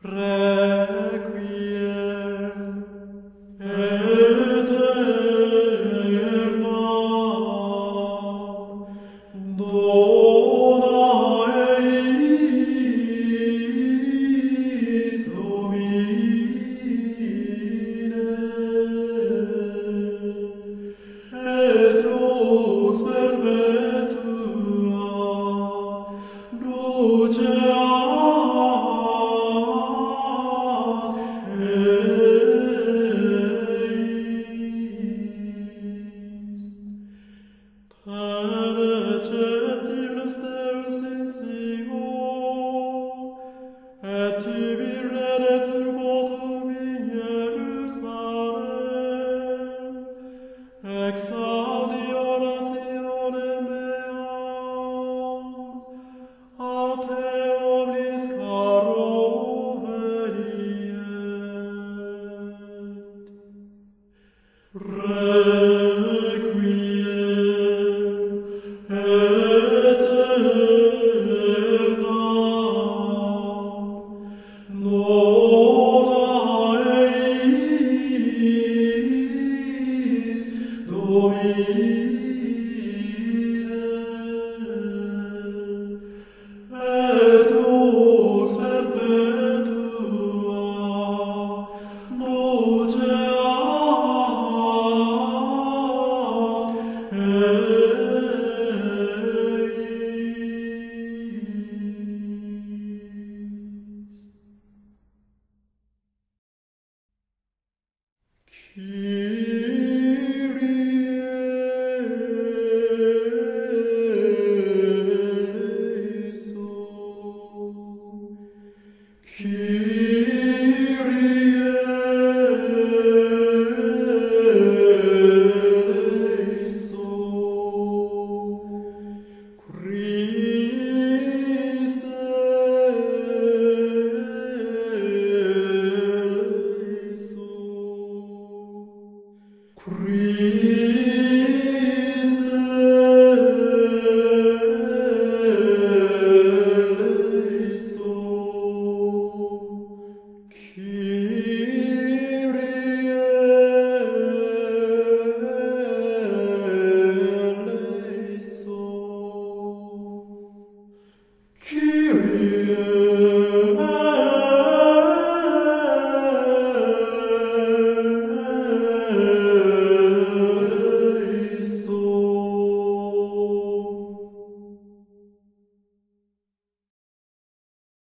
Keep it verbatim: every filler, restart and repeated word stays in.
Requiem aeterna dona eis Domine et lux perpetua duceat eis. Tene cetimus Deus in sigo, et tibi redetur votum in Jerusalem, exaudi orationem meam, a te omnis caro veniet. Requiem aeterna nona eis Domine et lux perpetua duceat eis. Kyrie eleison. Kyrie